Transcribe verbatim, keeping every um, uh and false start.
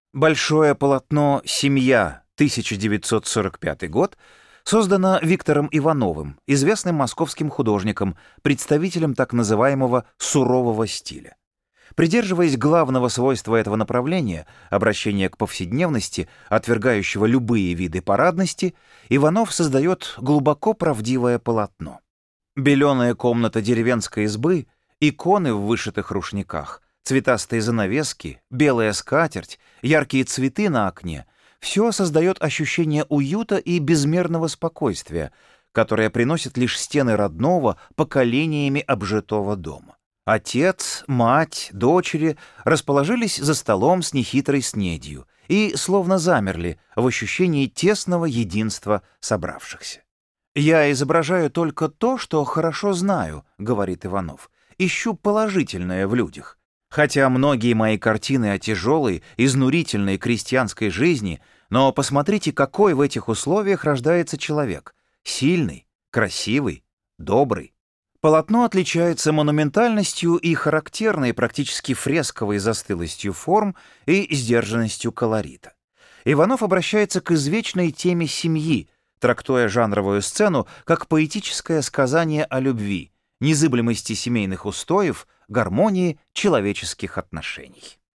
Большое полотно «Семья», тысяча девятьсот сорок пятый год, создано Виктором Ивановым, известным московским художником, представителем так называемого «сурового стиля». Придерживаясь главного свойства этого направления, обращения к повседневности, отвергающего любые виды парадности, Иванов создает глубоко правдивое полотно. Беленая комната деревенской избы, иконы в вышитых рушниках, цветастые занавески, белая скатерть, яркие цветы на окне — все создает ощущение уюта и безмерного спокойствия, которое приносит лишь стены родного, поколениями обжитого дома. Отец, мать, дочери расположились за столом с нехитрой снедью и словно замерли в ощущении тесного единства собравшихся. «Я изображаю только то, что хорошо знаю», — говорит Иванов, — «ищу положительное в людях. Хотя многие мои картины о тяжелой, изнурительной крестьянской жизни, но посмотрите, какой в этих условиях рождается человек. Сильный, красивый, добрый». Полотно отличается монументальностью и характерной практически фресковой застылостью форм и сдержанностью колорита. Иванов обращается к извечной теме семьи, трактуя жанровую сцену как поэтическое сказание о любви, незыблемости семейных устоев, гармонии человеческих отношений.